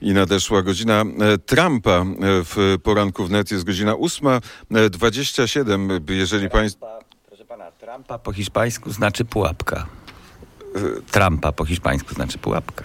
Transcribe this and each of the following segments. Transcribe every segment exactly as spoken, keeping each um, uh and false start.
I nadeszła godzina Trumpa. W poranku wnet jest godzina ósma dwadzieścia siedem. Jeżeli państwo... Proszę pana, Trumpa po hiszpańsku znaczy pułapka. Trumpa po hiszpańsku znaczy pułapka.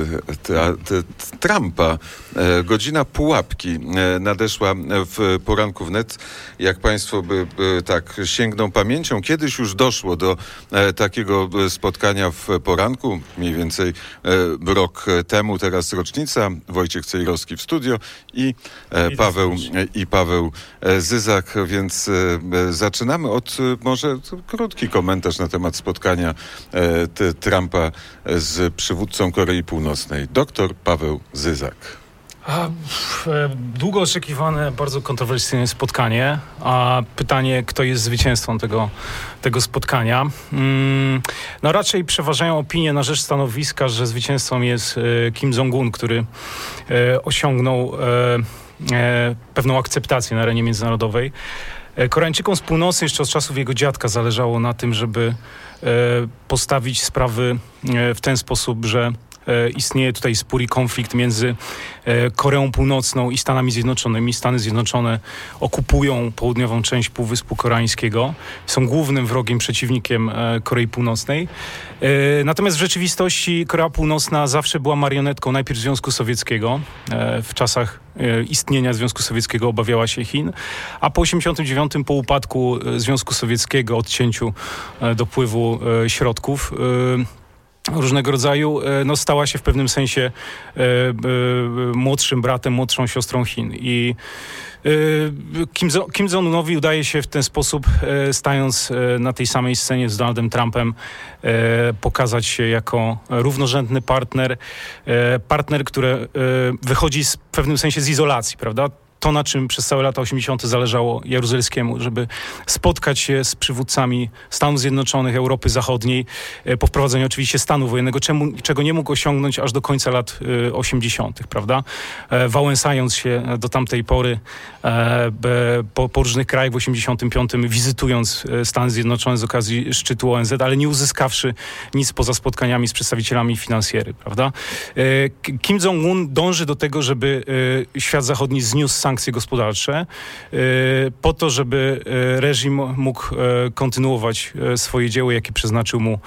Trumpa. Godzina pułapki nadeszła w poranku wnet. Jak państwo by, by tak sięgną pamięcią, kiedyś już doszło do takiego spotkania w poranku, mniej więcej rok temu, teraz rocznica. Wojciech Cejrowski w studio i Paweł, i Paweł Zyzak, więc zaczynamy od może krótki komentarz na temat spotkania Trumpa z przywódcą Korei Północnej. Doktor Paweł Zyzak. A, długo oczekiwane, bardzo kontrowersyjne spotkanie. A pytanie, kto jest zwycięzcą tego, tego spotkania. Mm, no raczej przeważają opinie na rzecz stanowiska, że zwycięzcą jest e, Kim Jong-un, który e, osiągnął e, e, pewną akceptację na arenie międzynarodowej. Koreańczykom z północy jeszcze od czasów jego dziadka zależało na tym, żeby e, postawić sprawy e, w ten sposób, że e, istnieje tutaj spór i konflikt między e, Koreą Północną i Stanami Zjednoczonymi. Stany Zjednoczone okupują południową część Półwyspu Koreańskiego. Są głównym wrogiem, przeciwnikiem e, Korei Północnej. E, natomiast w rzeczywistości Korea Północna zawsze była marionetką najpierw Związku Sowieckiego. E, w czasach istnienia Związku Sowieckiego obawiała się Chin, a po osiemdziesiątym dziewiątym po upadku Związku Sowieckiego, odcięciu dopływu środków różnego rodzaju, no stała się w pewnym sensie młodszym bratem, młodszą siostrą Chin. I Kim, Kim Jong-unowi udaje się w ten sposób, stając na tej samej scenie z Donaldem Trumpem, pokazać się jako równorzędny partner, partner, który wychodzi z, w pewnym sensie z izolacji, prawda? To, na czym przez całe lata osiemdziesiąte zależało Jaruzelskiemu, żeby spotkać się z przywódcami Stanów Zjednoczonych, Europy Zachodniej, po wprowadzeniu oczywiście stanu wojennego, czemu, czego nie mógł osiągnąć aż do końca lat osiemdziesiątych, prawda? Wałęsając się do tamtej pory po, po różnych krajach w osiemdziesiątym piątym, wizytując Stany Zjednoczone z okazji szczytu O N Z, ale nie uzyskawszy nic poza spotkaniami z przedstawicielami finansjery, prawda? Kim Jong-un dąży do tego, żeby świat zachodni zniósł sankcje gospodarcze po to, żeby reżim mógł kontynuować swoje dzieło, jakie przeznaczył mu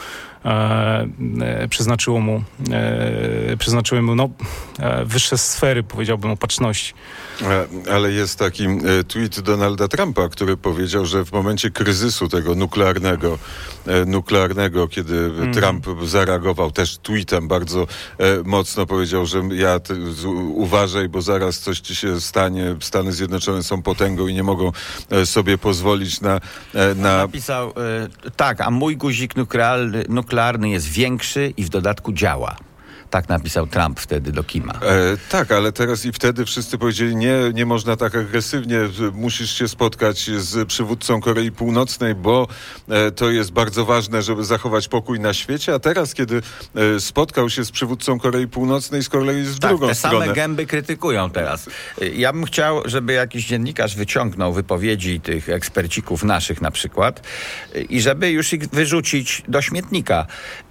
przeznaczyło mu przeznaczyły mu no, wyższe sfery, powiedziałbym, opatrzności. Ale jest taki tweet Donalda Trumpa, który powiedział, że w momencie kryzysu tego nuklearnego, nuklearnego, kiedy mm. Trump zareagował też tweetem bardzo mocno, powiedział, że ja te, uważaj, bo zaraz coś ci się stanie. Stany Zjednoczone są potęgą i nie mogą sobie pozwolić na... na... Napisał, tak, a mój guzik nuklearny, nuklearny jest większy i w dodatku działa. Tak napisał Trump wtedy do Kima. E, tak, ale teraz i wtedy wszyscy powiedzieli, nie, nie można tak agresywnie, musisz się spotkać z przywódcą Korei Północnej, bo e, to jest bardzo ważne, żeby zachować pokój na świecie, a teraz, kiedy e, spotkał się z przywódcą Korei Północnej, z kolei jest w tak, drugą te stronę. Same gęby krytykują teraz. Ja bym chciał, żeby jakiś dziennikarz wyciągnął wypowiedzi tych ekspercików naszych na przykład i żeby już ich wyrzucić do śmietnika.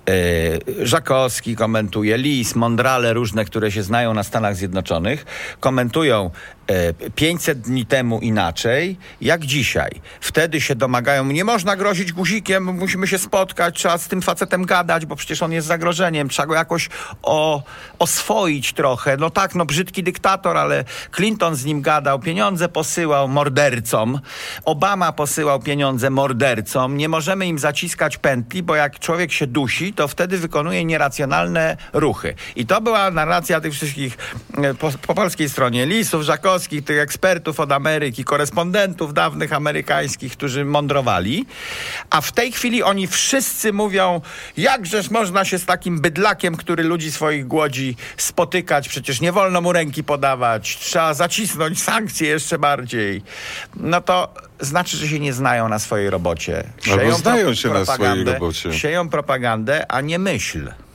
Żakowski komentuje, Lis, Mondrale różne, które się znają na Stanach Zjednoczonych, komentują pięćset dni temu inaczej, jak dzisiaj. Wtedy się domagają, nie można grozić guzikiem, musimy się spotkać, trzeba z tym facetem gadać, bo przecież on jest zagrożeniem, trzeba go jakoś o, oswoić trochę. No tak, no brzydki dyktator, ale Clinton z nim gadał, pieniądze posyłał mordercom, Obama posyłał pieniądze mordercom, nie możemy im zaciskać pętli, bo jak człowiek się dusi, to wtedy wykonuje nieracjonalne ruchy. I to była narracja tych wszystkich po, po polskiej stronie Lisów, Żakowskich, tych ekspertów od Ameryki, korespondentów dawnych amerykańskich, którzy mądrowali. A w tej chwili oni wszyscy mówią, jakżeż można się z takim bydlakiem, który ludzi swoich głodzi, spotykać, przecież nie wolno mu ręki podawać, trzeba zacisnąć sankcje jeszcze bardziej. No to znaczy, że się nie znają na swojej robocie. Albo znają się na swojej robocie. Sieją propagandę, a nie myśl.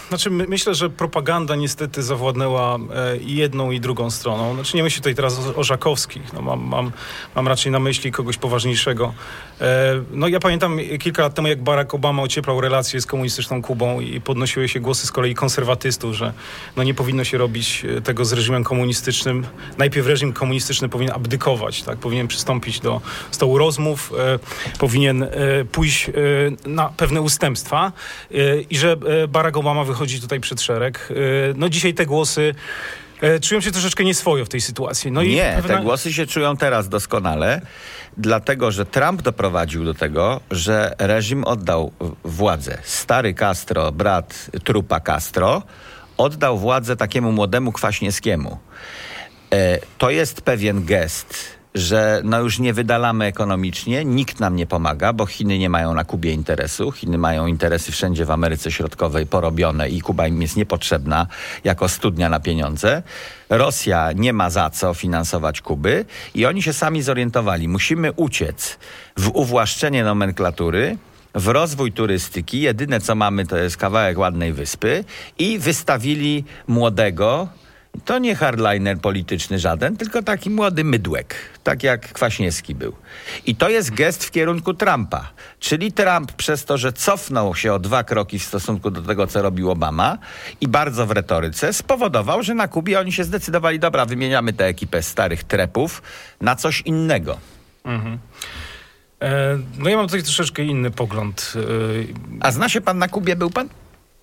znaczy my, myślę, że propaganda niestety zawładnęła e, i jedną i drugą stroną. Znaczy nie myślę tutaj teraz o, o Żakowskich, no, mam, mam, mam raczej na myśli kogoś poważniejszego. E, no ja pamiętam kilka lat temu, jak Barack Obama ocieplał relacje z komunistyczną Kubą i podnosiły się głosy z kolei konserwatystów, że no, nie powinno się robić tego z reżimem komunistycznym. Najpierw reżim komunistyczny powinien abdykować, tak? Powinien przystąpić do stołu rozmów, e, powinien e, pójść e, na pewne ustępstwa e, i że e, Barack Obama wychodzi tutaj przed szereg. E, no dzisiaj te głosy e, czują się troszeczkę nieswojo w tej sytuacji. No nie, i pewna... te głosy się czują teraz doskonale, dlatego że Trump doprowadził do tego, że reżim oddał władzę. Stary Castro, brat trupa Castro, oddał władzę takiemu młodemu Kwaśniewskiemu. E, to jest pewien gest, że no już nie wydalamy ekonomicznie, nikt nam nie pomaga, bo Chiny nie mają na Kubie interesu. Chiny mają interesy wszędzie w Ameryce Środkowej porobione i Kuba im jest niepotrzebna jako studnia na pieniądze. Rosja nie ma za co finansować Kuby i oni się sami zorientowali. Musimy uciec w uwłaszczenie nomenklatury, w rozwój turystyki. Jedyne co mamy to jest kawałek ładnej wyspy i wystawili młodego, to nie hardliner polityczny żaden, tylko taki młody mydłek, tak jak Kwaśniewski był. I to jest gest w kierunku Trumpa. Czyli Trump przez to, że cofnął się o dwa kroki w stosunku do tego, co robił Obama i bardzo w retoryce, spowodował, że na Kubie oni się zdecydowali, dobra, wymieniamy tę ekipę starych trepów na coś innego. Mhm. E, no ja mam tutaj troszeczkę inny pogląd. E... A zna się pan na Kubie, był pan?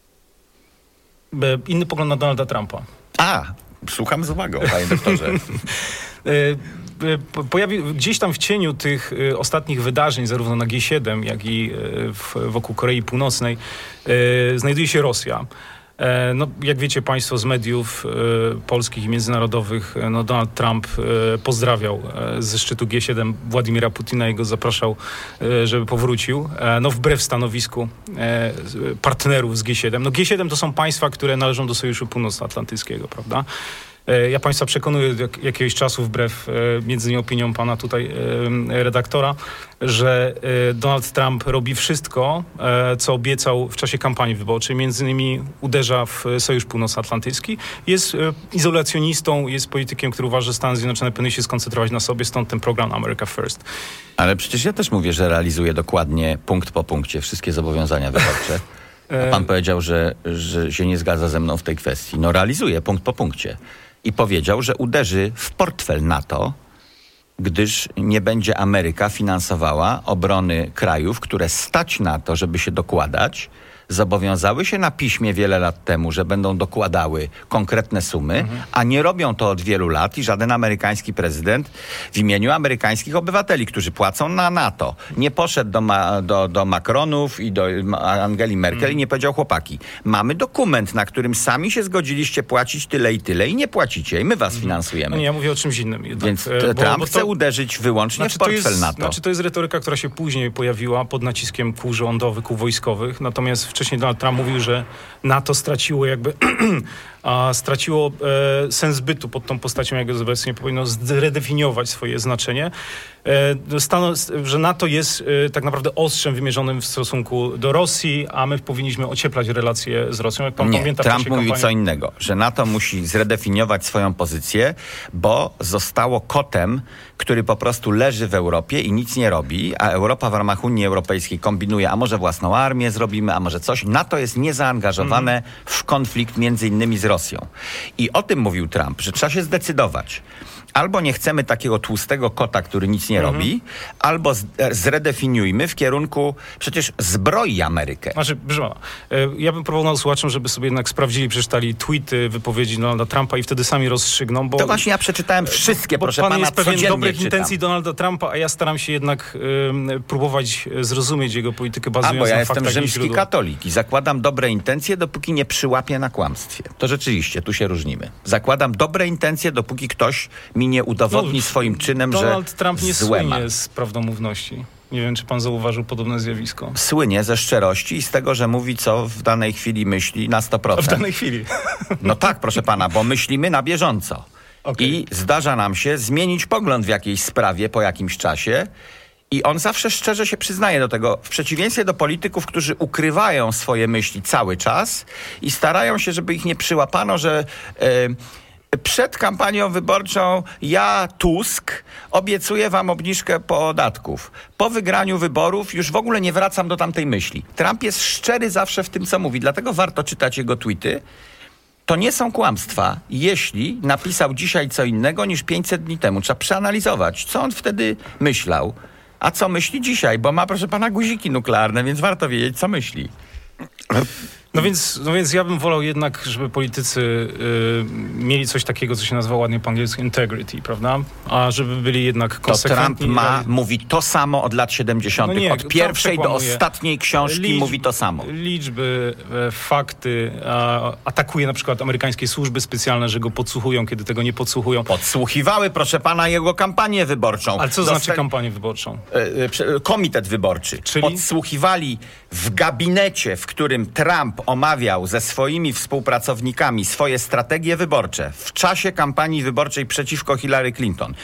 E, inny pogląd na Donalda Trumpa. A, słucham z uwagą, panie doktorze. Pojawi, gdzieś tam w cieniu tych y, ostatnich wydarzeń, zarówno na G siedem, jak i y, w, wokół Korei Północnej, y, znajduje się Rosja. E, no, jak wiecie państwo z mediów y, polskich i międzynarodowych, no, Donald Trump y, pozdrawiał y, ze szczytu G siedem Władimira Putina i go zapraszał, y, żeby powrócił. E, no, wbrew stanowisku e, partnerów z G siedem. No, G siedem to są państwa, które należą do Sojuszu Północnoatlantyckiego, prawda? Ja państwa przekonuję jak, jakiegoś czasu, wbrew e, między innymi opiniom pana tutaj e, redaktora, że e, Donald Trump robi wszystko, e, co obiecał w czasie kampanii wyborczej. Między innymi uderza w Sojusz Północnoatlantycki. Jest e, izolacjonistą, jest politykiem, który uważa, że Stany Zjednoczone powinny się skoncentrować na sobie, stąd ten program America First. Ale przecież ja też mówię, że realizuje dokładnie punkt po punkcie wszystkie zobowiązania wyborcze. A pan powiedział, że, że się nie zgadza ze mną w tej kwestii. No realizuje punkt po punkcie. I powiedział, że uderzy w portfel NATO, gdyż nie będzie Ameryka finansowała obrony krajów, które stać na to, żeby się dokładać, zobowiązały się na piśmie wiele lat temu, że będą dokładały konkretne sumy, mhm. a nie robią to od wielu lat i żaden amerykański prezydent w imieniu amerykańskich obywateli, którzy płacą na NATO, nie poszedł do, ma, do, do Macronów i do Angeli Merkel mhm. i nie powiedział: chłopaki, mamy dokument, na którym sami się zgodziliście płacić tyle i tyle i nie płacicie i my was mhm. finansujemy. No nie, ja mówię o czymś innym. Jednak. Więc bo, Trump bo to, chce uderzyć wyłącznie znaczy, w portfel to jest, NATO. Znaczy to jest retoryka, która się później pojawiła pod naciskiem kół rządowych, kół wojskowych, natomiast wcześniej Donald Trump mówił, że NATO straciło jakby a straciło e, sens bytu pod tą postacią, jak obecnie powinno zredefiniować swoje znaczenie. E, stano, że NATO jest e, tak naprawdę ostrzem wymierzonym w stosunku do Rosji, a my powinniśmy ocieplać relacje z Rosją. Jak pan Nie, pamięta, Trump mówił kampanii... co innego, że NATO musi zredefiniować swoją pozycję, bo zostało kotem, który po prostu leży w Europie i nic nie robi, a Europa w ramach Unii Europejskiej kombinuje, a może własną armię zrobimy, a może coś. NATO jest niezaangażowane mm. w konflikt między innymi z Rosją. I o tym mówił Trump, że trzeba się zdecydować. Albo nie chcemy takiego tłustego kota, który nic nie mhm. robi, albo z, zredefiniujmy w kierunku, przecież zbroi Amerykę. Znaczy, proszę pana, ja bym proponował słuchaczom, żeby sobie jednak sprawdzili, przeczytali tweety, wypowiedzi Donalda Trumpa i wtedy sami rozstrzygną, bo... To właśnie ja przeczytałem wszystkie, bo proszę pan pana, jest pewien dobrych czytam. intencji Donalda Trumpa, a ja staram się jednak y, próbować zrozumieć jego politykę bazując a, bo ja na faktach jestem i rzymski źródłach. katolik i zakładam dobre intencje, dopóki nie przyłapię na kłamstwie. To rzeczywiście, tu się różnimy. Zakładam dobre intencje, dopóki ktoś mi nie udowodni no, swoim czynem, Donald że Donald Trump nie złe słynie ma. z prawdomówności. Nie wiem, czy pan zauważył podobne zjawisko. Słynie ze szczerości i z tego, że mówi, co w danej chwili myśli na sto procent. W danej chwili. No tak, proszę pana, bo myślimy na bieżąco. Okay. I zdarza nam się zmienić pogląd w jakiejś sprawie po jakimś czasie I on zawsze szczerze się przyznaje do tego, w przeciwieństwie do polityków, którzy ukrywają swoje myśli cały czas i starają się, żeby ich nie przyłapano, że e, przed kampanią wyborczą ja, Tusk, obiecuję wam obniżkę podatków. Po wygraniu wyborów już w ogóle nie wracam do tamtej myśli. Trump jest szczery zawsze w tym, co mówi, dlatego warto czytać jego tweety. To nie są kłamstwa, jeśli napisał dzisiaj co innego niż pięćset dni temu. Trzeba przeanalizować, co on wtedy myślał, a co myśli dzisiaj, bo ma, proszę pana, guziki nuklearne, więc warto wiedzieć, co myśli. No więc, no więc ja bym wolał jednak, żeby politycy y, mieli coś takiego, co się nazywa ładnie po angielsku integrity, prawda? A żeby byli jednak konsekwentni. To Trump ma, i... mówi to samo od lat siedemdziesiątych. No nie, od pierwszej do ostatniej książki Liczb, mówi to samo. Liczby, e, fakty, a, atakuje na przykład amerykańskie służby specjalne, że go podsłuchują, kiedy tego nie podsłuchują. Podsłuchiwały, proszę pana, jego kampanię wyborczą. Ale co Dosta... znaczy kampanię wyborczą? E, e, komitet wyborczy. Czyli? Podsłuchiwali w gabinecie, w którym Trump omawiał ze swoimi współpracownikami swoje strategie wyborcze w czasie kampanii wyborczej przeciwko Hillary Clinton.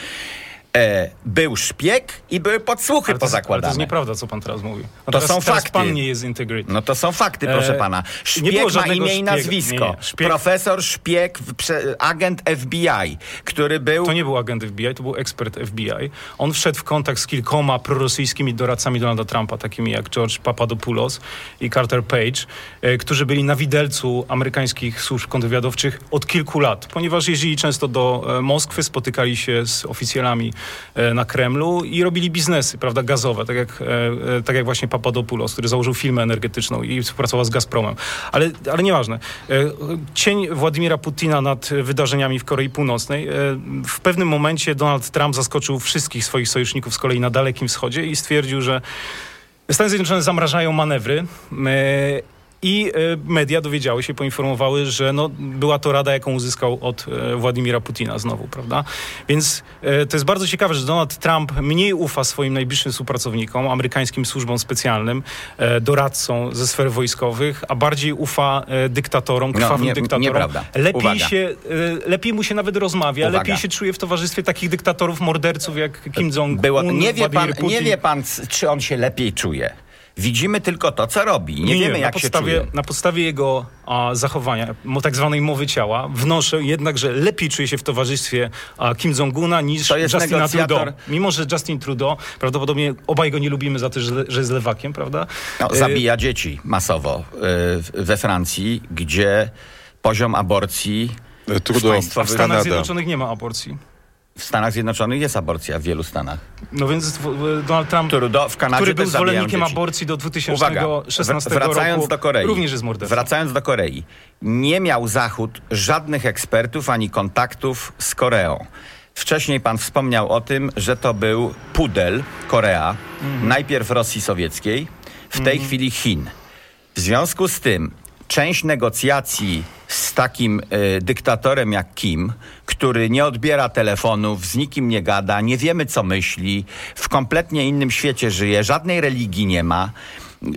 E, był szpieg i były podsłuchy pozakładane. Ale to jest nieprawda, co pan teraz mówi. No to teraz, są teraz fakty. Pan nie jest integrity. No to są fakty, proszę e, pana. Szpieg ma imię i nazwisko. Nie, nie. Szpieg... Profesor szpieg, agent F B I, który był... To nie był agent F B I, to był ekspert F B I. On wszedł w kontakt z kilkoma prorosyjskimi doradcami Donalda Trumpa, takimi jak George Papadopoulos i Carter Page, e, którzy byli na widelcu amerykańskich służb kontrwywiadowczych od kilku lat, ponieważ jeździli często do e, Moskwy, spotykali się z oficjalami na Kremlu i robili biznesy, prawda, gazowe, tak jak, e, tak jak właśnie Papadopoulos, który założył firmę energetyczną i współpracował z Gazpromem. Ale, ale nieważne. E, cień Władimira Putina nad wydarzeniami w Korei Północnej. E, w pewnym momencie Donald Trump zaskoczył wszystkich swoich sojuszników z kolei na Dalekim Wschodzie i stwierdził, że Stany Zjednoczone zamrażają manewry e, i e, media dowiedziały się, poinformowały, że no, była to rada, jaką uzyskał od e, Władimira Putina znowu, prawda? Więc e, to jest bardzo ciekawe, że Donald Trump mniej ufa swoim najbliższym współpracownikom, amerykańskim służbom specjalnym, e, doradcom ze sfer wojskowych, a bardziej ufa e, dyktatorom, krwawym no, nie, dyktatorom. Nieprawda. Lepiej, się, e, lepiej mu się nawet rozmawia, Uwaga. lepiej się czuje w towarzystwie takich dyktatorów, morderców jak Kim Jong-un, nie wie pan, Putin. Nie wie pan, czy on się lepiej czuje. Widzimy tylko to, co robi. Nie, nie wiemy, nie, jak podstawie, się czuje. Na podstawie jego a, zachowania, tak zwanej mowy ciała, wnoszę jednak, że lepiej czuje się w towarzystwie a, Kim Jong-una niż Justina negocjator. Trudeau. Mimo, że Justin Trudeau, prawdopodobnie obaj go nie lubimy za to, że, że jest lewakiem, prawda? No, zabija y- dzieci masowo y, we Francji, gdzie poziom aborcji Trudeau, w Stanach Zjednoczonych nie ma aborcji. W Stanach Zjednoczonych jest aborcja w wielu stanach. No więc Donald Trump, Trudeau, w Kanadzie który był też zwolennikiem aborcji do dwa tysiące szesnastego Uwaga, wracając roku, do Korei, również jest mordercą. Wracając do Korei. Nie miał Zachód żadnych ekspertów ani kontaktów z Koreą. Wcześniej pan wspomniał o tym, że to był pudel Korea, mm. najpierw Rosji Sowieckiej, w tej mm. chwili Chin. W związku z tym część negocjacji z takim y, dyktatorem jak Kim, który nie odbiera telefonów, z nikim nie gada, nie wiemy co myśli, w kompletnie innym świecie żyje, żadnej religii nie ma. Y,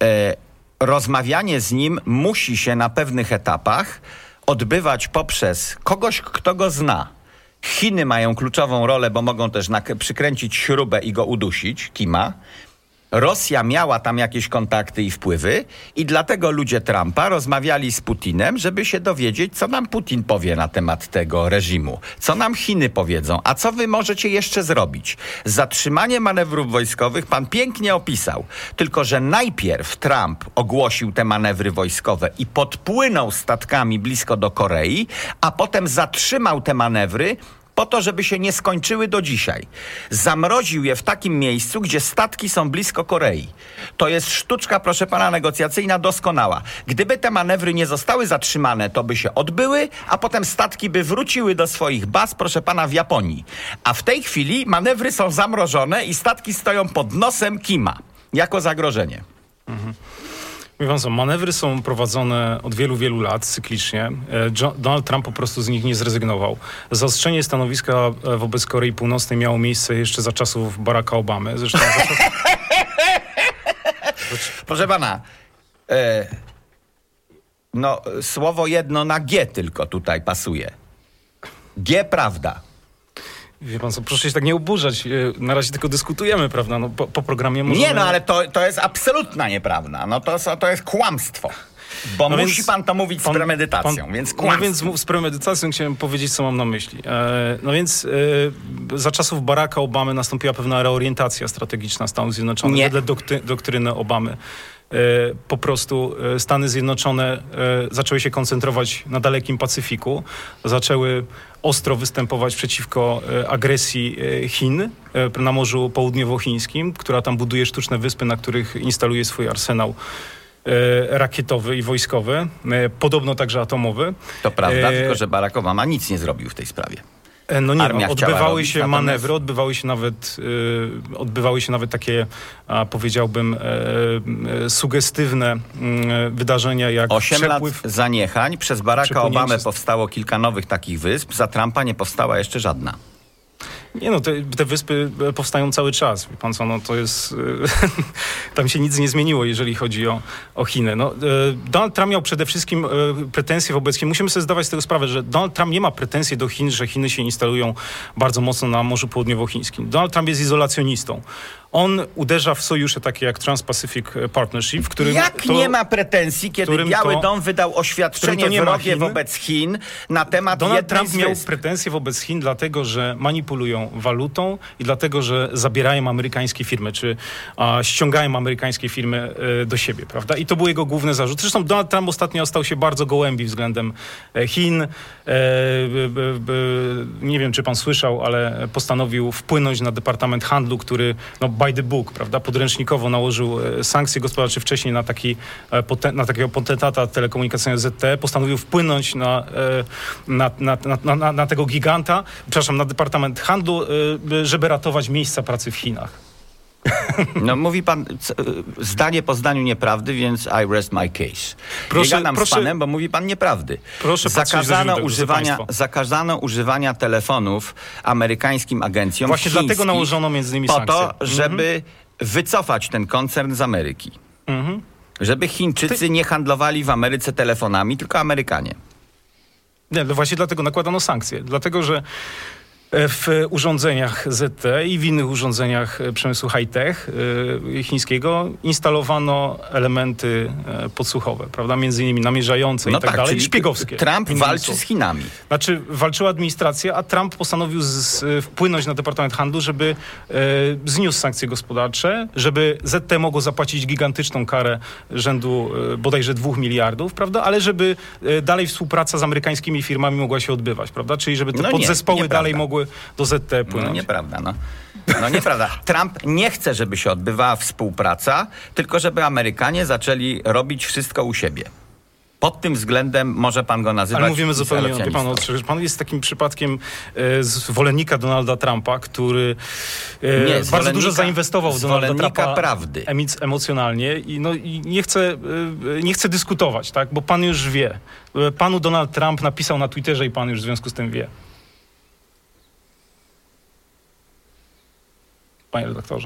rozmawianie z nim musi się na pewnych etapach odbywać poprzez kogoś, kto go zna. Chiny mają kluczową rolę, bo mogą też nak- przykręcić śrubę i go udusić, Kima. Rosja miała tam jakieś kontakty i wpływy i dlatego ludzie Trumpa rozmawiali z Putinem, żeby się dowiedzieć, co nam Putin powie na temat tego reżimu, co nam Chiny powiedzą, a co wy możecie jeszcze zrobić. Zatrzymanie manewrów wojskowych pan pięknie opisał, tylko że najpierw Trump ogłosił te manewry wojskowe i podpłynął statkami blisko do Korei, a potem zatrzymał te manewry po to, żeby się nie skończyły do dzisiaj. Zamroził je w takim miejscu, gdzie statki są blisko Korei. To jest sztuczka, proszę pana, negocjacyjna doskonała. Gdyby te manewry nie zostały zatrzymane, to by się odbyły, a potem statki by wróciły do swoich baz, proszę pana, w Japonii. A w tej chwili manewry są zamrożone i statki stoją pod nosem Kima jako zagrożenie. Mhm. Mówiąc, manewry są prowadzone od wielu, wielu lat cyklicznie. Donald Trump po prostu z nich nie zrezygnował. Zaostrzenie stanowiska wobec Korei Północnej miało miejsce jeszcze za czasów Baracka Obamy. Zresztą za czas... Proszę pana, e, no słowo jedno na G tylko tutaj pasuje. G prawda. Wie pan co, proszę się tak nie oburzać. Na razie tylko dyskutujemy, prawda? No, po, po programie możemy... Nie, no ale to, to jest absolutna nieprawda. No to, to jest kłamstwo. Bo no musi więc, pan to mówić pan, z premedytacją, pan, więc kłamstwo. No więc mów z premedytacją chciałem powiedzieć, co mam na myśli. E, no więc e, za czasów Baracka Obamy nastąpiła pewna reorientacja strategiczna Stanów Zjednoczonych. Nie. Wedle dokty, doktryny Obamy. E, po prostu e, Stany Zjednoczone e, zaczęły się koncentrować na dalekim Pacyfiku. Zaczęły ostro występować przeciwko e, agresji e, Chin e, na Morzu Południowochińskim, która tam buduje sztuczne wyspy, na których instaluje swój arsenał rakietowy i wojskowy, podobno także atomowy. To prawda, e... tylko że Barack Obama nic nie zrobił w tej sprawie. No nie, Armia no, odbywały robić, się natomiast... manewry, odbywały się nawet y, odbywały się nawet takie, a, powiedziałbym, y, y, sugestywne y, wydarzenia jak Osiem przepływ... lat zaniechań. Przez Baracka Obamę z... powstało kilka nowych takich wysp. Za Trumpa nie powstała jeszcze żadna. Nie no, te, te wyspy powstają cały czas. Wie pan co, no to jest... tam się nic nie zmieniło, jeżeli chodzi o, o Chiny. No, Donald Trump miał przede wszystkim pretensje wobec Chin. Musimy sobie zdawać z tego sprawę, że Donald Trump nie ma pretensji do Chin, że Chiny się instalują bardzo mocno na Morzu Południowochińskim. Donald Trump jest izolacjonistą. On uderza w sojusze takie jak Trans-Pacific Partnership, w którym... Jak to, nie ma pretensji, kiedy Biały to, Dom wydał oświadczenie wrogie wobec Chin na temat Donald jednej Trump z miał wysp. pretensje wobec Chin dlatego, że manipulują walutą i dlatego, że zabierają amerykańskie firmy, czy a, ściągają amerykańskie firmy e, do siebie, prawda? I to był jego główny zarzut. Zresztą Donald Trump ostatnio stał się bardzo gołębi względem e, Chin. E, b, b, b, nie wiem, czy pan słyszał, ale postanowił wpłynąć na Departament Handlu, który no, by the book, prawda, podręcznikowo nałożył e, sankcje gospodarcze wcześniej na, taki, e, poten, na takiego potentata telekomunikacyjnego Z T E. Postanowił wpłynąć na, e, na, na, na, na, na tego giganta, przepraszam, na Departament Handlu, e, żeby ratować miejsca pracy w Chinach. No mówi pan c- zdanie po zdaniu nieprawdy, więc I rest my case. Proszę, Nie gadam proszę, z panem, bo mówi pan nieprawdy. Proszę zakazano źródeł, używania, zakazano używania telefonów amerykańskim agencjom Właśnie chińskim dlatego nałożono między innymi po sankcje. to, żeby mhm. wycofać ten koncern z Ameryki. Mhm. Żeby Chińczycy Ty... nie handlowali w Ameryce telefonami, tylko Amerykanie. Nie, no właśnie dlatego nakładano sankcje. Dlatego, że w urządzeniach Z T E i w innych urządzeniach przemysłu high-tech yy, chińskiego instalowano elementy yy, podsłuchowe, prawda? Między innymi namierzające no i tak, tak dalej, i szpiegowskie. Trump walczy słów. z Chinami. Znaczy, walczyła administracja, a Trump postanowił z, z, wpłynąć na Departament Handlu, żeby yy, zniósł sankcje gospodarcze, żeby Z T E mogło zapłacić gigantyczną karę rzędu yy, bodajże dwóch miliardów, prawda? Ale żeby yy, dalej współpraca z amerykańskimi firmami mogła się odbywać, prawda? Czyli żeby te no podzespoły nie, dalej mogły do Z T E płynąć. No nieprawda, no. No nieprawda. Trump nie chce, żeby się odbywała współpraca, tylko żeby Amerykanie zaczęli robić wszystko u siebie. Pod tym względem może pan go nazywać. Ale mówimy zupełnie, wie pan, pan jest takim przypadkiem e, zwolennika Donalda Trumpa, który e, nie, bardzo dużo zainwestował w Donalda Trumpa prawdy. Emic, emocjonalnie i, no, i nie, chce, e, nie chce dyskutować, tak? Bo pan już wie. Panu Donald Trump napisał na Twitterze i pan już w związku z tym wie. Panie redaktorze.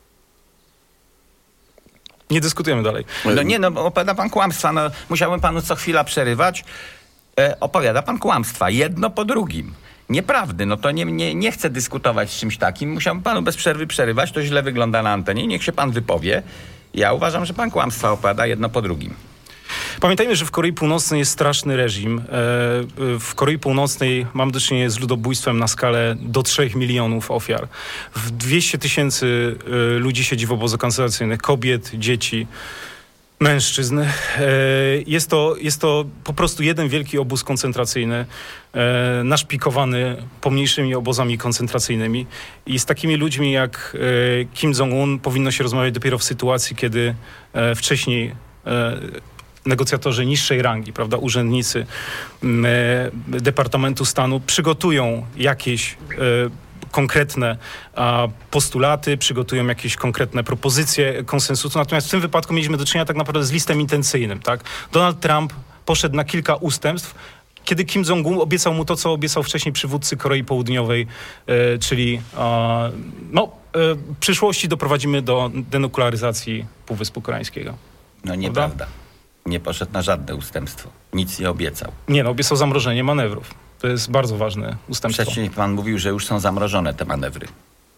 Nie dyskutujemy dalej. No nie, no opowiada pan kłamstwa. No, musiałbym panu co chwila przerywać. E, opowiada pan kłamstwa. Jedno po drugim. Nieprawdy. No to nie, nie, nie chcę dyskutować z czymś takim. Musiałbym panu bez przerwy przerywać. To źle wygląda na antenie. Niech się pan wypowie. Ja uważam, że pan kłamstwa opowiada jedno po drugim. Pamiętajmy, że w Korei Północnej jest straszny reżim. W Korei Północnej mam do czynienia z ludobójstwem na skalę do trzech milionów ofiar. W dwieście tysięcy ludzi siedzi w obozach koncentracyjnych. Kobiet, dzieci, mężczyzn. Jest to, jest to po prostu jeden wielki obóz koncentracyjny, naszpikowany pomniejszymi obozami koncentracyjnymi. I z takimi ludźmi jak Kim Jong-un powinno się rozmawiać dopiero w sytuacji, kiedy wcześniej negocjatorzy niższej rangi, prawda, urzędnicy e, Departamentu Stanu przygotują jakieś e, konkretne a, postulaty, przygotują jakieś konkretne propozycje konsensusu. Natomiast w tym wypadku mieliśmy do czynienia tak naprawdę z listem intencyjnym, tak? Donald Trump poszedł na kilka ustępstw, kiedy Kim Jong-un obiecał mu to, co obiecał wcześniej przywódcy Korei Południowej, e, czyli a, no, e, w przyszłości doprowadzimy do denuklearyzacji Półwyspu Koreańskiego. No nieprawda. Nie poszedł na żadne ustępstwo. Nic nie obiecał. Nie, no obiecał zamrożenie manewrów. To jest bardzo ważne ustępstwo. Wcześniej pan mówił, że już są zamrożone te manewry.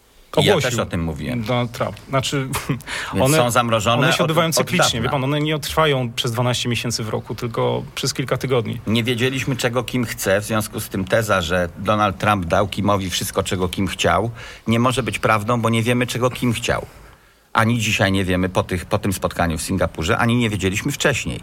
I ja też o tym mówiłem. Donald Trump. Znaczy, Więc one są zamrożone One się odbywają od, cyklicznie. od Wie pan, one nie trwają przez dwanaście miesięcy w roku, tylko przez kilka tygodni. Nie wiedzieliśmy, czego Kim chce, w związku z tym teza, że Donald Trump dał Kimowi wszystko, czego Kim chciał, nie może być prawdą, bo nie wiemy, czego Kim chciał. Ani dzisiaj nie wiemy po, tych, po tym spotkaniu w Singapurze, ani nie wiedzieliśmy wcześniej,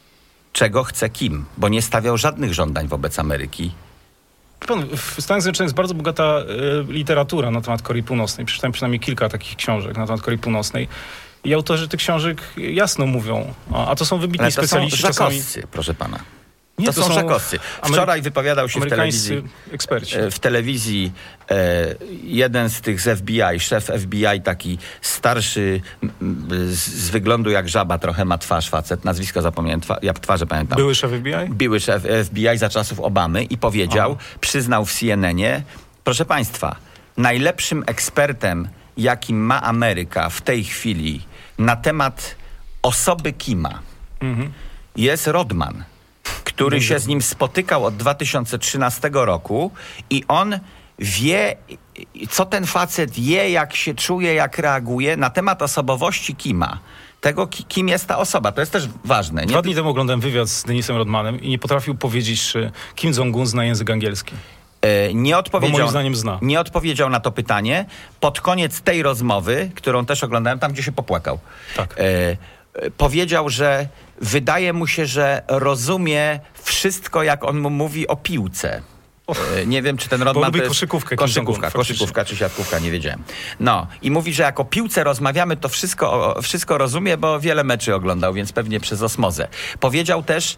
czego chce Kim, bo nie stawiał żadnych żądań wobec Ameryki. Pan, w Stanach Zjednoczonych jest bardzo bogata y, literatura na temat Korei Północnej. Przeczytałem przynajmniej kilka takich książek na temat Korei Północnej. I autorzy tych książek jasno mówią, a, a to są wybitni Ale to specjaliści. są czasami. żakowscy, proszę pana. Nie, to, to są są żakowcy. Wczoraj wypowiadał się w telewizji, eksperci. w telewizji e, jeden z tych z F B I, szef F B I, taki starszy, m, z, z wyglądu jak żaba, trochę ma twarz facet, nazwisko zapomniałem, twa, ja twarze pamiętam. Były szef F B I? Były szef F B I za czasów Obamy i powiedział, Aha. przyznał w C N N ie, proszę państwa, najlepszym ekspertem, jakim ma Ameryka w tej chwili na temat osoby Kima Mhm. jest Rodman, który się z nim spotykał od dwa tysiące trzynastego roku i on wie, co ten facet je, jak się czuje, jak reaguje na temat osobowości Kima. Tego, kim jest ta osoba. To jest też ważne. Nie? Dwa dni temu oglądałem wywiad z Denisem Rodmanem i nie potrafił powiedzieć, czy Kim Jong-un zna język angielski. E, nie odpowiedział, Bo moim zdaniem zna. Nie odpowiedział na to pytanie. Pod koniec tej rozmowy, którą też oglądałem, tam gdzie się popłakał, Tak. e, e, powiedział, że wydaje mu się, że rozumie wszystko, jak on mu mówi o piłce. E, nie wiem, czy ten Rodman lubi to jest... koszykówkę. Koszykówka, Kim Jong-un, koszykówka czy siatkówka, nie wiedziałem. No i mówi, że jak o piłce rozmawiamy, to wszystko, o, wszystko rozumie, bo wiele meczy oglądał, więc pewnie przez osmozę. Powiedział też,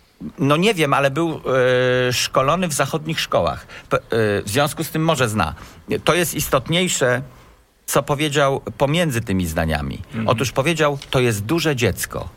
no nie wiem, ale był e, szkolony w zachodnich szkołach. P- e, w związku z tym może zna. To jest istotniejsze, co powiedział pomiędzy tymi zdaniami. Mhm. Otóż powiedział, to jest duże dziecko,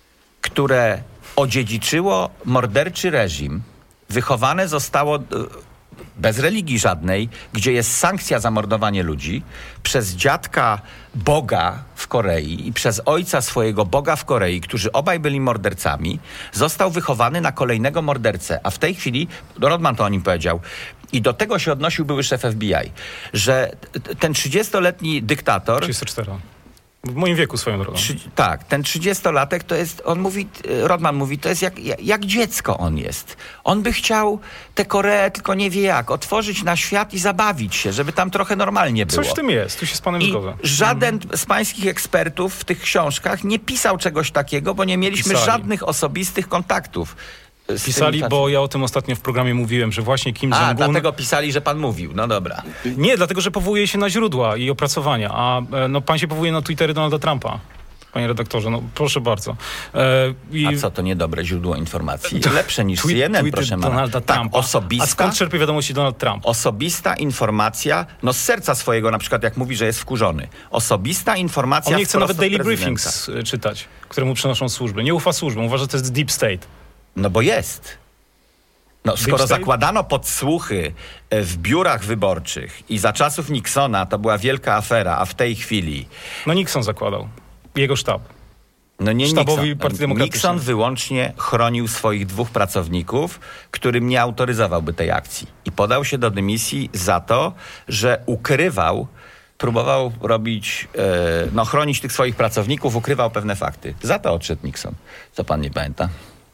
które odziedziczyło morderczy reżim, wychowane zostało e, bez religii żadnej, gdzie jest sankcja za mordowanie ludzi, przez dziadka Boga w Korei i przez ojca swojego Boga w Korei, którzy obaj byli mordercami, został wychowany na kolejnego mordercę. A w tej chwili, Rodman to o nim powiedział, i do tego się odnosił były szef F B I, że t- ten trzydziestoletni dyktator... trzydzieści cztery. W moim wieku swoją drogą. Trzy, tak, ten trzydziestolatek to jest, on mówi, Rodman mówi, to jest jak, jak, jak dziecko on jest. On by chciał tę Koreę, tylko nie wie jak, otworzyć na świat i zabawić się, żeby tam trochę normalnie było. Coś w tym jest, tu się z panem I zgodzę. żaden z pańskich ekspertów w tych książkach nie pisał czegoś takiego, bo nie mieliśmy Pisali. żadnych osobistych kontaktów. z Pisali, tymi bo ja o tym ostatnio w programie mówiłem, że właśnie Kim A, Jong-un... dlatego pisali, że pan mówił. No dobra. Nie, dlatego, że powołuje się na źródła i opracowania, a e, no, pan się powołuje na Twittery Donalda Trumpa. Panie redaktorze, no proszę bardzo. E, i... A co, to niedobre źródło informacji? Lepsze niż Tweet- C N N, tweety proszę pana. Donalda Tak, Trumpa. osobista... A skąd czerpie wiadomości Donald Trump? Osobista informacja, no z serca swojego, na przykład jak mówi, że jest wkurzony. Osobista informacja On nie chce nawet wprost od daily prezydenta. briefings e, czytać, które mu przynoszą służby. Nie ufa służbom, uważa, że to jest deep state. No bo jest. No, skoro state? zakładano podsłuchy e, w biurach wyborczych i za czasów Nixona to była wielka afera, a w tej chwili... No Nixon zakładał. Jego sztab. No nie Sztabowi Nixon. Partii Demokratycznej. Nixon wyłącznie chronił swoich dwóch pracowników, którym nie autoryzowałby tej akcji. I podał się do dymisji za to, że ukrywał, próbował robić, e, no chronić tych swoich pracowników, ukrywał pewne fakty. Za to odszedł Nixon. Co pan nie pamięta?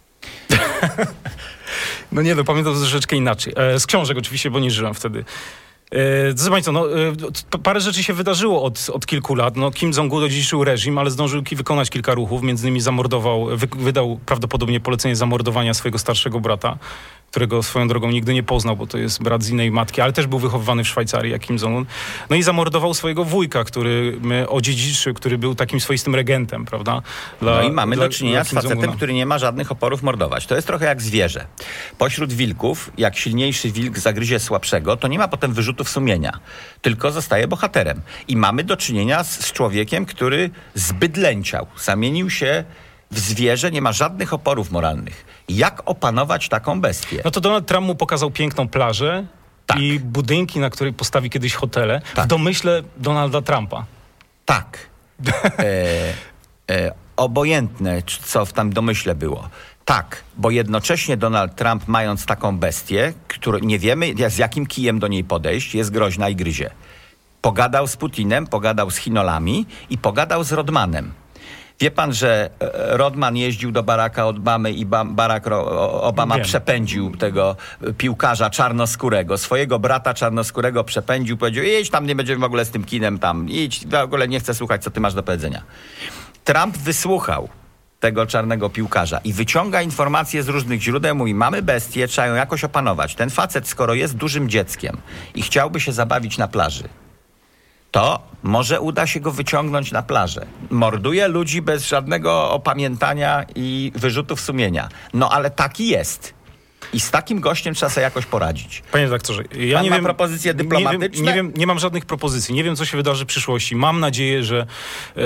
No nie, no pamiętam to troszeczkę inaczej. E, z książek oczywiście, bo nie żyłem wtedy. E, Proszę Państwa, no, e, p- parę rzeczy się wydarzyło od, od kilku lat. No, Kim Jong-un odziedziczył reżim, ale zdążył ki- wykonać kilka ruchów. Między innymi zamordował, wy, wydał prawdopodobnie polecenie zamordowania swojego starszego brata, którego swoją drogą nigdy nie poznał, bo to jest brat z innej matki, ale też był wychowywany w Szwajcarii, jak Kim Jong-un. No i zamordował swojego wujka, który my odziedziczył, który był takim swoistym regentem, prawda? Dla, No i mamy dla- do czynienia dla z Kim facetem, Jong-una. który nie ma żadnych oporów mordować. To jest trochę jak zwierzę. Pośród wilków, jak silniejszy wilk zagryzie słabszego, to nie ma potem wyrzutów sumienia, tylko zostaje bohaterem. I mamy do czynienia z, z człowiekiem, który zbydlęciał, zamienił się w zwierzę, nie ma żadnych oporów moralnych. Jak opanować taką bestię? No to Donald Trump mu pokazał piękną plażę Tak. i budynki, na której postawi kiedyś hotele, Tak. w domyśle Donalda Trumpa. Tak. E, e, obojętne, c- co w tam domyśle było. Tak, bo jednocześnie Donald Trump, mając taką bestię, którą nie wiemy z jakim kijem do niej podejść, jest groźna i gryzie. Pogadał z Putinem, pogadał z Chinolami i pogadał z Rodmanem. Wie pan, że Rodman jeździł do Baracka Obamy i Barack Obama Wiem. przepędził tego piłkarza czarnoskórego, swojego brata czarnoskórego przepędził, powiedział, idź tam, nie będziemy w ogóle z tym kinem tam, idź, w ogóle nie chcę słuchać, co ty masz do powiedzenia. Trump wysłuchał tego czarnego piłkarza i wyciąga informacje z różnych źródeł, mówi, mamy bestię, trzeba ją jakoś opanować. Ten facet, skoro jest dużym dzieckiem i chciałby się zabawić na plaży, to może uda się go wyciągnąć na plażę. Morduje ludzi bez żadnego opamiętania i wyrzutów sumienia. No ale taki jest. I z takim gościem trzeba sobie jakoś poradzić. Panie redaktorze, ja Pan nie ma wiem, propozycje dyplomatyczne? Nie wiem, nie wiem, nie mam żadnych propozycji. Nie wiem, co się wydarzy w przyszłości. Mam nadzieję, że e,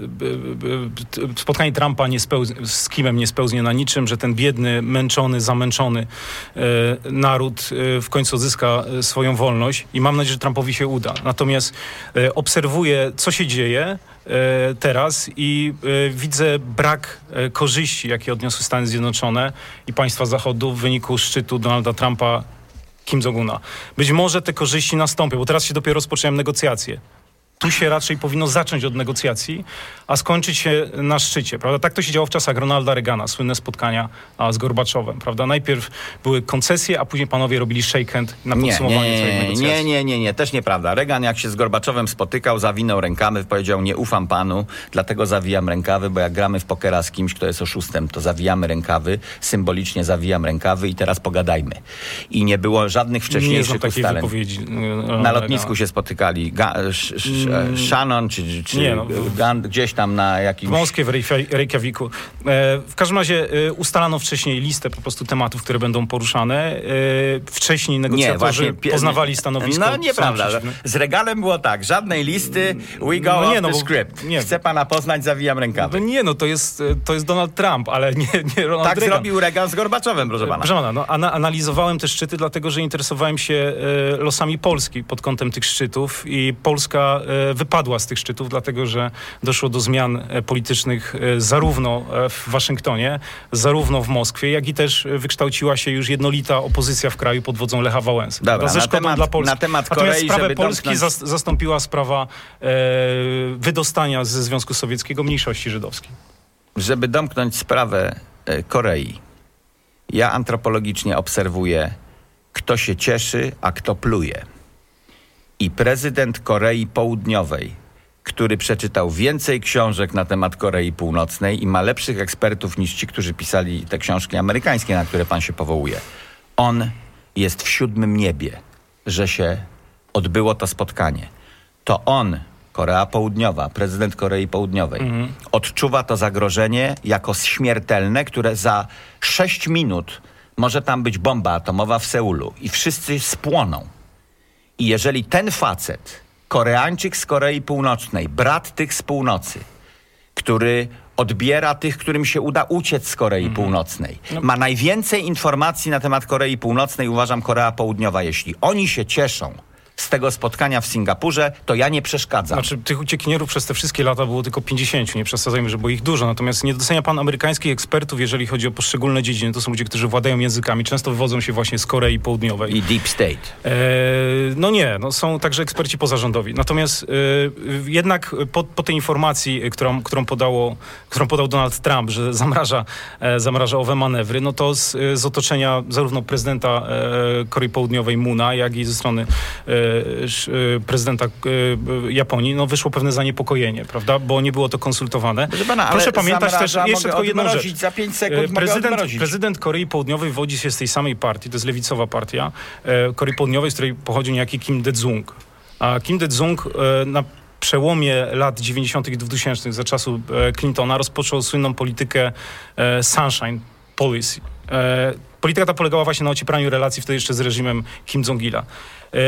e, e, spotkanie Trumpa nie spełz- z Kimem nie spełznie na niczym, że ten biedny, męczony, zamęczony e, naród e, w końcu odzyska swoją wolność i mam nadzieję, że Trumpowi się uda. Natomiast e, obserwuję, co się dzieje teraz i y, widzę brak y, korzyści, jakie odniosły Stany Zjednoczone i państwa Zachodu w wyniku szczytu Donalda Trumpa, Kim Jong-una. Być może te korzyści nastąpią, bo teraz się dopiero rozpoczynają negocjacje. Tu się raczej powinno zacząć od negocjacji, a skończyć się na szczycie, prawda? Tak to się działo w czasach Ronalda Reagana, słynne spotkania a, z Gorbaczowem, prawda? Najpierw były koncesje, a później panowie robili shake hand na podsumowanie nie, całej nie, negocjacji. nie, nie, nie, nie, też nieprawda. Reagan jak się z Gorbaczowem spotykał, zawinął rękawy, powiedział, nie ufam panu, dlatego zawijam rękawy, bo jak gramy w pokera z kimś, kto jest oszustem, to zawijamy rękawy, symbolicznie zawijam rękawy i teraz pogadajmy. I nie było żadnych wcześniejszych nie ustaleń. Wypowiedzi, na lotnisku się spotykali. Ga- sz- sz- Shannon, czy, czy Nie, no, Gand, gdzieś tam na jakimś... W Moskwie, w Reykjaviku. E, w każdym razie e, ustalano wcześniej listę po prostu tematów, które będą poruszane. E, wcześniej negocjatorzy nie, właśnie, poznawali stanowisko. No nieprawda. Z Reganem było tak, żadnej listy, we go no, nie, off no, the script. Nie. Chcę pana poznać, zawijam rękawy. No nie, no to jest, to jest Donald Trump, ale nie, nie Ronald Tak Reagan. zrobił Reagan z Gorbaczowem, proszę pana. Proszę pana, no, ana, analizowałem te szczyty, dlatego że interesowałem się e, losami Polski pod kątem tych szczytów i Polska e, wypadła z tych szczytów, dlatego że doszło do zmian politycznych zarówno w Waszyngtonie, zarówno w Moskwie, jak i też wykształciła się już jednolita opozycja w kraju pod wodzą Lecha Wałęsy. Dobra, ze na szkodą temat, dla Polski. na temat Natomiast Korei, sprawę żeby Polski domknąć... zas- zastąpiła sprawa e, wydostania ze Związku Sowieckiego mniejszości żydowskiej. Żeby domknąć sprawę e, Korei, ja antropologicznie obserwuję, kto się cieszy, a kto pluje. I prezydent Korei Południowej, który przeczytał więcej książek na temat Korei Północnej i ma lepszych ekspertów niż ci, którzy pisali te książki amerykańskie, na które pan się powołuje. On jest w siódmym niebie, że się odbyło to spotkanie. To on, Korea Południowa, prezydent Korei Południowej, mhm. odczuwa to zagrożenie jako śmiertelne, które za sześć minut może tam być bomba atomowa w Seulu i wszyscy spłoną. I jeżeli ten facet, Koreańczyk z Korei Północnej, brat tych z północy, który odbiera tych, którym się uda uciec z Korei mm. Północnej, no. ma najwięcej informacji na temat Korei Północnej, uważam, Korea Południowa. Jeśli oni się cieszą z tego spotkania w Singapurze, to ja nie przeszkadzam. Znaczy, tych uciekinierów przez te wszystkie lata było tylko pięćdziesięciu, nie przesadzajmy, że było ich dużo. Natomiast nie docenia pan amerykańskich ekspertów, jeżeli chodzi o poszczególne dziedziny. To są ludzie, którzy władają językami, często wywodzą się właśnie z Korei Południowej. I Deep State. E, no nie, no są także eksperci pozarządowi. Natomiast e, jednak po, po tej informacji, którą, którą, podało, którą podał Donald Trump, że zamraża, e, zamraża owe manewry, no to z, z otoczenia zarówno prezydenta e, Korei Południowej Moona, jak i ze strony e, prezydenta Japonii, no wyszło pewne zaniepokojenie, prawda? Bo nie było to konsultowane. Pana, Proszę pamiętać też, jeszcze tylko jedną rzecz. Za pięć sekund prezydent, prezydent Korei Południowej wodzi się z tej samej partii, to jest lewicowa partia e, Korei Południowej, z której pochodzi niejaki Kim Dae-jung. A Kim Dae-jung e, na przełomie lat dziewięćdziesiątych i dwutysięcznych za czasu e, Clintona rozpoczął słynną politykę e, Sunshine Policy. E, polityka ta polegała właśnie na ocieplaniu relacji wtedy jeszcze z reżimem Kim Jong-ila. E,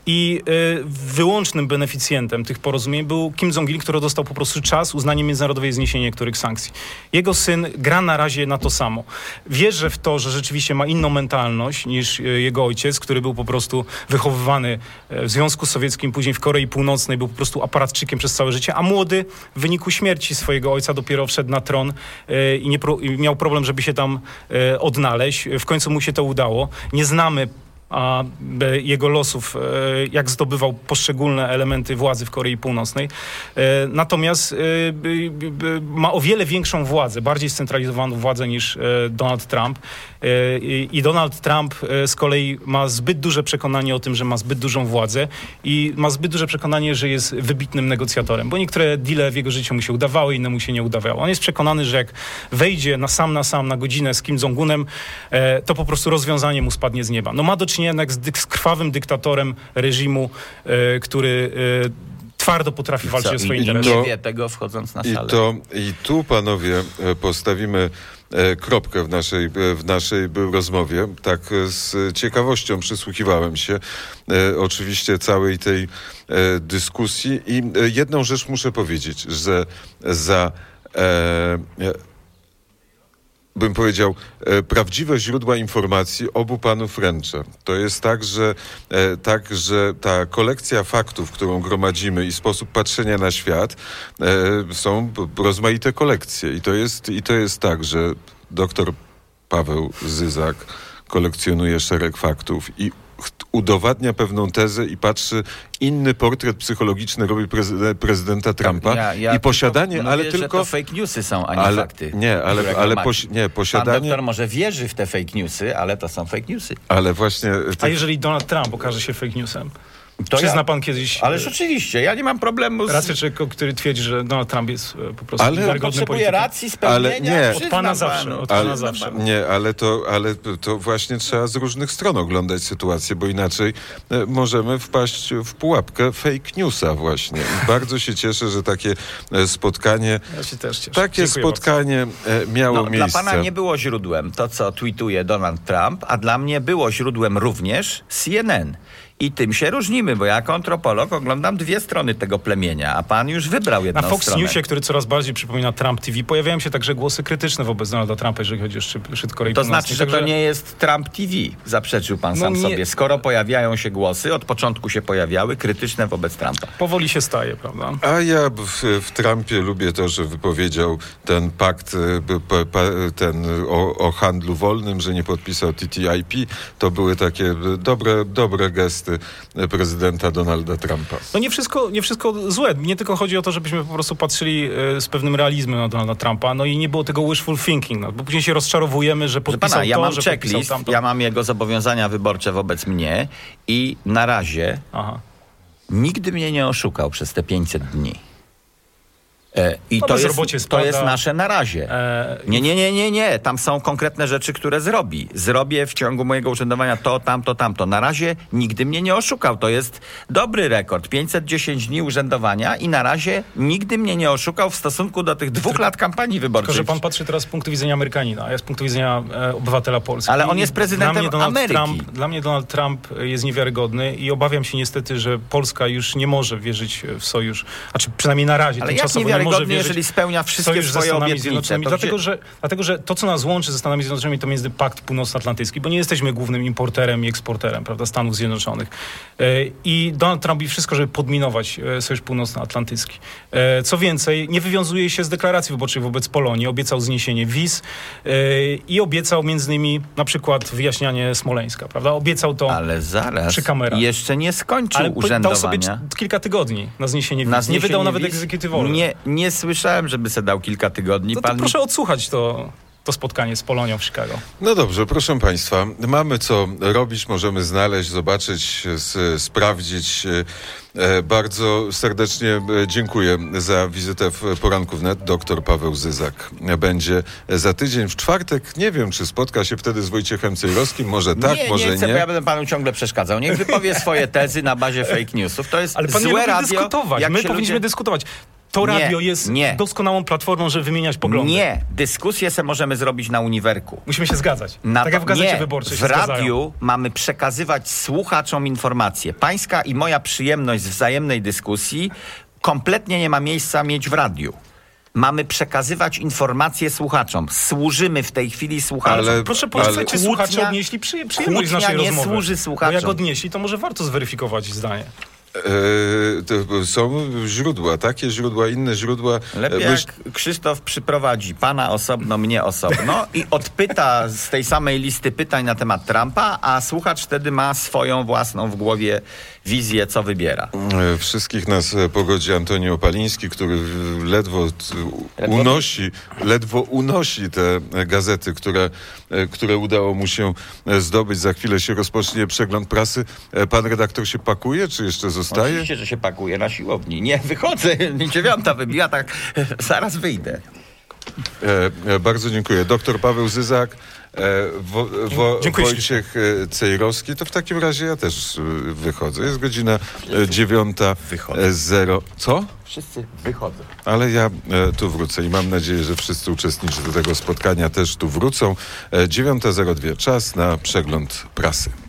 I y, wyłącznym beneficjentem tych porozumień był Kim Jong-il, który dostał po prostu czas, uznanie międzynarodowe i zniesienie niektórych sankcji. Jego syn gra na razie na to samo. Wierzę w to, że rzeczywiście ma inną mentalność niż y, jego ojciec, który był po prostu wychowywany w Związku Sowieckim, później w Korei Północnej, był po prostu aparatczykiem przez całe życie, a młody w wyniku śmierci swojego ojca dopiero wszedł na tron y, i, nie pro, i miał problem, żeby się tam y, odnaleźć. W końcu mu się to udało. Nie znamy a jego losów, jak zdobywał poszczególne elementy władzy w Korei Północnej. Natomiast ma o wiele większą władzę, bardziej scentralizowaną władzę niż Donald Trump. I Donald Trump z kolei ma zbyt duże przekonanie o tym, że ma zbyt dużą władzę i ma zbyt duże przekonanie, że jest wybitnym negocjatorem, bo niektóre deale w jego życiu mu się udawały, inne mu się nie udawały. On jest przekonany, że jak wejdzie na sam na sam na godzinę z Kim Jong-unem, to po prostu rozwiązanie mu spadnie z nieba. No ma do czynienia jednak z, dyk- z krwawym dyktatorem reżimu, e, który e, twardo potrafi walczyć o swoje I interesy. nie wie tego wchodząc na salę. I, to, I tu, panowie, postawimy kropkę w naszej, w naszej rozmowie. Tak z ciekawością przysłuchiwałem się e, oczywiście całej tej e, dyskusji i jedną rzecz muszę powiedzieć, że za e, bym powiedział, e, prawdziwe źródła informacji obu panów ręczę. To jest tak, że e, tak, że ta kolekcja faktów, którą gromadzimy i sposób patrzenia na świat e, są rozmaite kolekcje. I to jest, i to jest tak, że doktor Paweł Zyzak kolekcjonuje szereg faktów i udowadnia pewną tezę i patrzy, inny portret psychologiczny robi prezyd- prezydenta Trumpa ja, ja i posiadanie, tylko, ale wiesz, tylko... że to fake newsy są, a nie ale, fakty. Nie, ale, ale posi- nie, posiadanie... Pan doktor może wierzy w te fake newsy, ale to są fake newsy. Ale właśnie... A jeżeli Donald Trump okaże się fake newsem? To Przyzna ja, pan kiedyś... Ależ oczywiście, ja nie mam problemu z... Rację człowieka, który twierdzi, że Donald Trump jest po prostu Ale wiarygodnym Potrzebuje politykiem. racji, spełnienia. Ale nie. Od pana zawsze, panu. od pana Ale, zawsze. nie, ale to, ale to właśnie trzeba z różnych stron oglądać sytuację, bo inaczej e, możemy wpaść w pułapkę fake newsa właśnie. I bardzo się cieszę, że takie e, spotkanie, Ja się też cieszę. takie Dziękuję spotkanie e, miało No, dla miejsce. pana nie było źródłem to, co tweetuje Donald Trump, a dla mnie było źródłem również C N N. I tym się różnimy, bo ja jako antropolog oglądam dwie strony tego plemienia, a pan już wybrał jedną Na Fox stronę. Newsie, który coraz bardziej przypomina Trump T V, pojawiają się także głosy krytyczne wobec Donalda Trumpa, jeżeli chodzi o szczyt, szczyt Korei To Północnej. znaczy, że Także... to nie jest Trump T V, zaprzeczył pan No sam nie- sobie. Skoro pojawiają się głosy, od początku się pojawiały, krytyczne wobec Trumpa. Powoli się staje, prawda? A ja w, w Trumpie lubię to, że wypowiedział ten pakt e, p, p, ten o, o handlu wolnym, że nie podpisał T T I P. To były takie dobre, dobre gesty prezydenta Donalda Trumpa. No nie wszystko, nie wszystko złe. Nie tylko chodzi o to, żebyśmy po prostu patrzyli e, z pewnym realizmem na Donalda Trumpa. No i nie było tego wishful thinking, no, bo później się rozczarowujemy, że Proszę podpisał pana, ja to, mam że podpisał checklist, tamto. ja mam jego zobowiązania wyborcze wobec mnie i na razie Aha. nigdy mnie nie oszukał przez te pięćset dni. E, I No to, bezrobocie jest, to spada. jest nasze na razie. E, Nie, nie, nie, nie, nie. Tam są konkretne rzeczy, które zrobi. Zrobię w ciągu mojego urzędowania to, tamto, tamto. Na razie nigdy mnie nie oszukał. To jest dobry rekord. pięćset dziesięć dni urzędowania i na razie nigdy mnie nie oszukał w stosunku do tych dwóch lat kampanii wyborczej. Tylko, że pan patrzy teraz z punktu widzenia Amerykanina, a ja z punktu widzenia e, obywatela Polski. Ale on jest I prezydentem dla mnie Donald Ameryki. Trump, dla mnie Donald Trump jest niewiarygodny i obawiam się niestety, że Polska już nie może wierzyć w sojusz. Znaczy przynajmniej na razie, Ale jak tymczasowo nie może niewiarygodny, wierzyć jeżeli spełnia wszystkie sojusz ze swoje Stanami obietnice. Zjednoczonymi. To Dlatego, gdzie- że, dlatego, że to, co nas łączy ze Stanami Zjednoczonymi, to między Pakt Północnoatlantycki, bo nie jesteśmy głównym importerem i eksporterem, prawda, Stanów Zjednoczonych. E, I Donald Trump robi wszystko, żeby podminować e, Sojusz Północnoatlantycki. E, co więcej, nie wywiązuje się z deklaracji wyborczej wobec Polonii. Obiecał zniesienie wiz e, i obiecał między innymi na przykład wyjaśnianie Smoleńska, prawda? Obiecał to Ale zaraz, przy kamerach. jeszcze nie skończył Ale po- dał sobie urzędowania. c- kilka tygodni na zniesienie wiz. Na Nie zniesienie wydał nawet wiz? executive order. Nie, nie słyszałem, żeby se dał kilka tygodni. To, to Pan proszę odsłuchać to, to spotkanie z Polonią w Chicago. No dobrze, proszę państwa, mamy co robić, możemy znaleźć, zobaczyć, s- sprawdzić. E, Bardzo serdecznie e, dziękuję za wizytę w Poranku Wnet. Doktor Paweł Zyzak będzie za tydzień w czwartek. Nie wiem, czy spotka się wtedy z Wojciechem Cejrowskim. Może tak, nie, może nie chcę, nie. bo ja będę panu ciągle przeszkadzał. Niech wypowie swoje tezy na bazie fake newsów. To jest Ale pan nie złe lubi radio. dyskutować. jak My się powinniśmy ludzie... dyskutować. to nie, radio jest nie. doskonałą platformą, żeby wymieniać poglądy. Nie, dyskusję se możemy zrobić na uniwerku. Musimy się zgadzać. Na tak to, jak w Gazecie nie, Wyborczej w się radiu zgadzają. mamy przekazywać słuchaczom informacje. Pańska i moja przyjemność z wzajemnej dyskusji kompletnie nie ma miejsca mieć w radiu. Mamy przekazywać informacje słuchaczom. Służymy w tej chwili słuchaczom. Ale- Proszę powiedzieć, ale- czy słuchacze Kłótnia- odnieśli przy, przyjemność z kłótnia naszej nie rozmowy. służy słuchaczom. Bo jak odnieśli, to może warto zweryfikować zdanie. E, to są źródła, takie źródła, inne źródła. Lepiej E, myśl- jak Krzysztof przyprowadzi pana osobno, mnie osobno i odpyta z tej samej listy pytań na temat Trumpa, a słuchacz wtedy ma swoją własną w głowie wizję, co wybiera. E, Wszystkich nas e, pogodzi Antoni Opaliński, który w- ledwo t- unosi, ledwo unosi te e, gazety, które, e, które udało mu się e, zdobyć. Za chwilę się rozpocznie przegląd prasy. E, Pan redaktor się pakuje, czy jeszcze zostaje? Oczywiście, że się pakuje na siłowni. Nie, wychodzę, dziewiąta wybiła, tak zaraz wyjdę. E, e, bardzo dziękuję. Doktor Paweł Zyzak, e, wo, wo, Dziękuję Wojciech e, Cejrowski. To w takim razie ja też e, wychodzę. Jest godzina e, dziewiąta Wychodzę. zero. Co? Wszyscy wychodzą. Ale ja e, tu wrócę i mam nadzieję, że wszyscy uczestnicy tego spotkania też tu wrócą. E, dziewiąta zero dwa. Czas na przegląd prasy.